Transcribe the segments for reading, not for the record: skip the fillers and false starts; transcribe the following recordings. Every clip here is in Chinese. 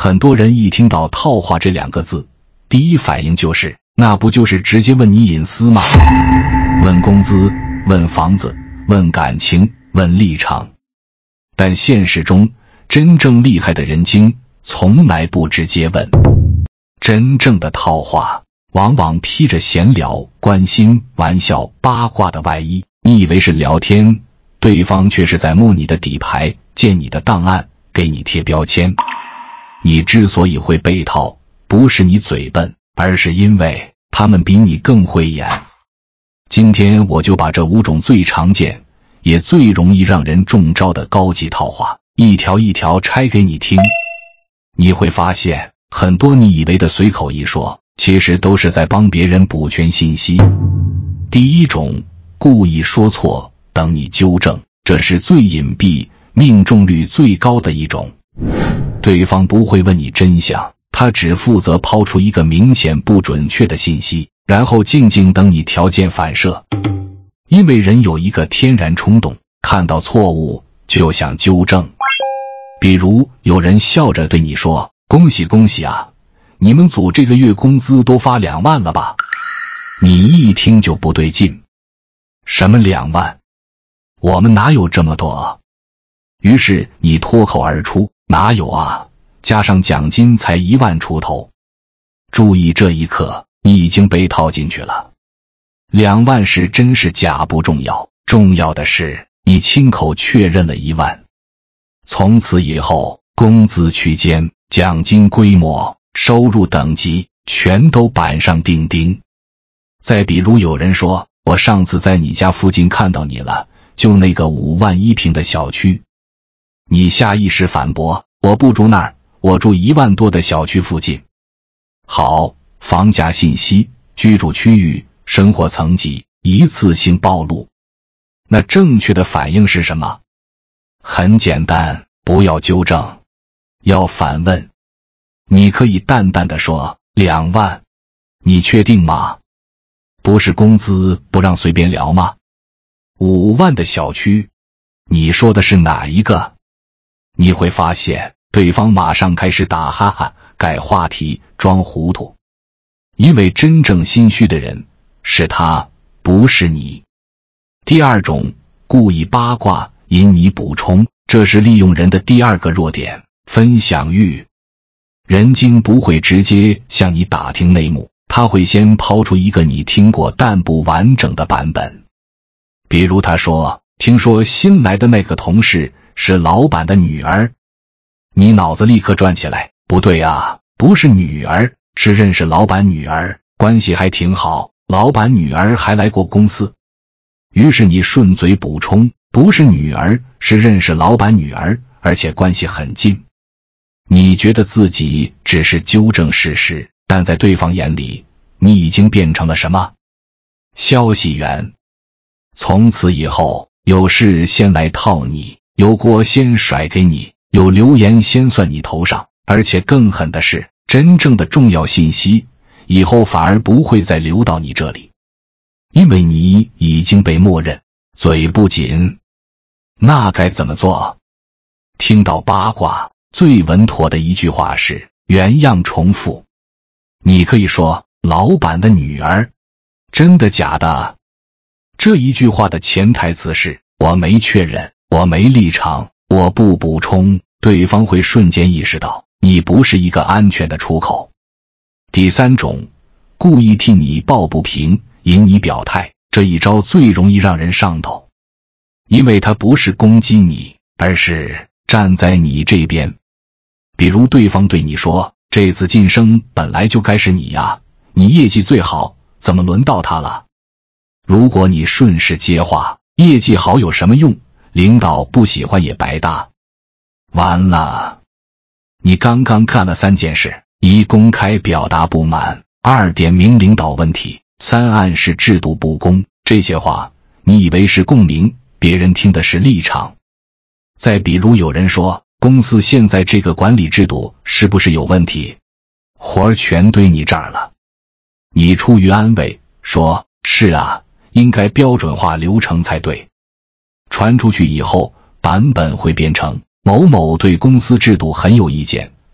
很多人一听到套话这两个字，第一反应就是那不就是直接问你隐私吗？问工资，问房子，问感情，问立场。但现实中真正厉害的人精从来不直接问，真正的套话往往披着闲聊、关心、玩笑、八卦的外衣，你以为是聊天，对方却是在摸你的底牌，建你的档案，给你贴标签。你之所以会被套，不是你嘴笨，而是因为他们比你更会演。今天我就把这5种最常见也最容易让人中招的高级套话一条一条拆给你听。你会发现很多你以为的随口一说，其实都是在帮别人补全信息。第一种，故意说错等你纠正，这是最隐蔽、命中率最高的一种。对方不会问你真相，他只负责抛出一个明显不准确的信息，然后静静等你条件反射。因为人有一个天然冲动，看到错误就想纠正。比如有人笑着对你说，恭喜恭喜啊，你们组这个月工资都发2万了吧？你一听就不对劲，什么2万？我们哪有这么多啊？于是你脱口而出，哪有啊，加上奖金才1万出头。注意，这一刻你已经被套进去了。2万是真是假不重要，重要的是你亲口确认了1万。从此以后，工资区间、奖金规模、收入等级全都板上钉钉。再比如有人说，我上次在你家附近看到你了，就那个5万1平的小区。你下意识反驳，我不住那儿，我住1万多的小区附近。好，房价信息、居住区域、生活层级一次性暴露。那正确的反应是什么？很简单，不要纠正，要反问。你可以淡淡地说2万，你确定吗？不是工资不让随便聊吗？5万的小区，你说的是哪一个？你会发现对方马上开始打哈哈，改话题，装糊涂。因为真正心虚的人是他，不是你。第二种，故意八卦引你补充，这是利用人的第二个弱点，分享欲。人精不会直接向你打听内幕，他会先抛出一个你听过但不完整的版本。比如他说，听说新来的那个同事是老板的女儿。你脑子立刻转起来，不对啊，不是女儿，是认识老板女儿，关系还挺好，老板女儿还来过公司。于是你顺嘴补充，不是女儿，是认识老板女儿，而且关系很近。你觉得自己只是纠正事实，但在对方眼里，你已经变成了什么？消息源。从此以后，有事先来套你，有锅先甩给你，有流言先算你头上，而且更狠的是，真正的重要信息以后反而不会再流到你这里，因为你已经被默认，嘴不紧。那该怎么做？听到八卦，最稳妥的一句话是原样重复。你可以说，老板的女儿。真的假的？这一句话的潜台词是，我没确认，我没立场，我不补充，对方会瞬间意识到你不是一个安全的出口。第三种，故意替你抱不平，引你表态，这一招最容易让人上头，因为它不是攻击你，而是站在你这边。比如对方对你说，这次晋升本来就该是你呀，你业绩最好，怎么轮到他了？如果你顺势接话，业绩好有什么用？领导不喜欢也白搭。完了，你刚刚干了3件事：1公开表达不满，2点名领导问题，3暗示制度不公。这些话你以为是共鸣，别人听的是立场。再比如有人说，公司现在这个管理制度是不是有问题？活儿全堆你这儿了。你出于安慰说，是啊，应该标准化流程才对。传出去以后，版本会变成某某对公司制度很有意见，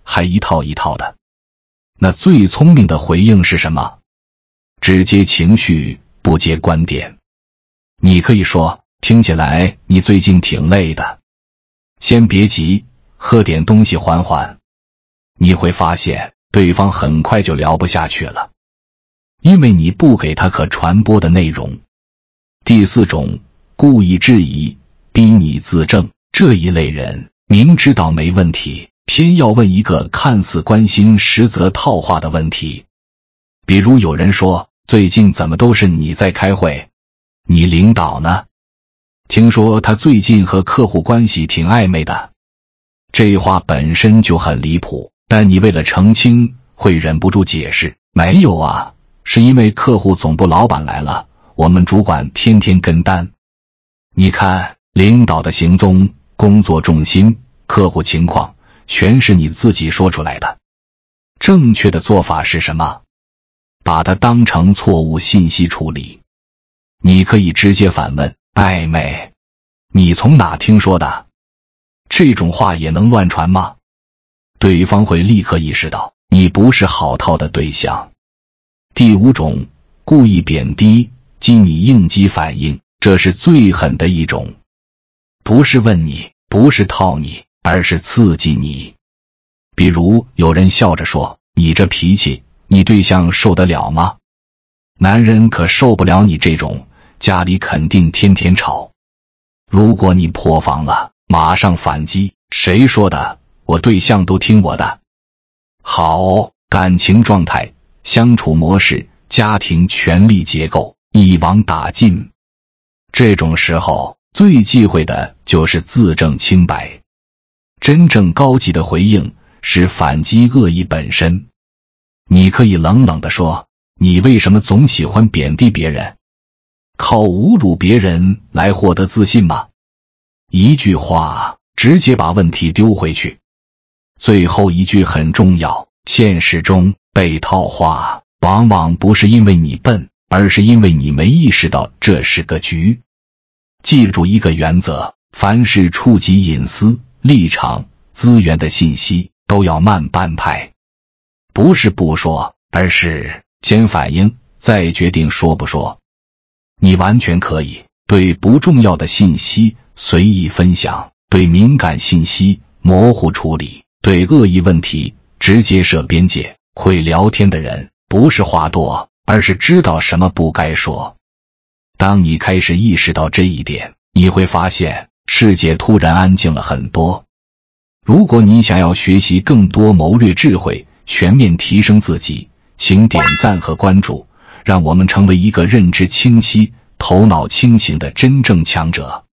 还一套一套的。那最聪明的回应是什么？只接情绪，不接观点。你可以说，听起来你最近挺累的，先别急，喝点东西缓缓。你会发现对方很快就聊不下去了，因为你不给他可传播的内容。第四种，故意质疑，逼你自证。这一类人明知道没问题，偏要问一个看似关心实则套话的问题。比如有人说，最近怎么都是你在开会？你领导呢？听说他最近和客户关系挺暧昧的。这话本身就很离谱，但你为了澄清，会忍不住解释，没有啊，是因为客户总部老板来了，我们主管天天跟单。你看，领导的行踪、工作重心、客户情况，全是你自己说出来的。正确的做法是什么？把它当成错误信息处理。你可以直接反问，暧昧，你从哪听说的？这种话也能乱传吗？对方会立刻意识到你不是好套的对象。第五种，故意贬低，激你应激反应，这是最狠的一种。不是问你，不是套你，而是刺激你。比如有人笑着说，你这脾气，你对象受得了吗？男人可受不了你这种，家里肯定天天吵。如果你破防了，马上反击，谁说的？我对象都听我的。好，感情状态、相处模式、家庭权力结构，一网打尽。这种时候最忌讳的就是自证清白。真正高级的回应是反击恶意本身。你可以冷冷地说，你为什么总喜欢贬低别人？靠侮辱别人来获得自信吗？一句话直接把问题丢回去。最后一句很重要，现实中被套话往往不是因为你笨，而是因为你没意识到这是个局。记住一个原则，凡是触及隐私、立场、资源的信息，都要慢半拍。不是不说，而是先反应，再决定说不说。你完全可以对不重要的信息随意分享，对敏感信息模糊处理，对恶意问题直接设边界。会聊天的人不是话多，而是知道什么不该说。当你开始意识到这一点，你会发现世界突然安静了很多。如果你想要学习更多谋略智慧，全面提升自己，请点赞和关注，让我们成为一个认知清晰、头脑清醒的真正强者。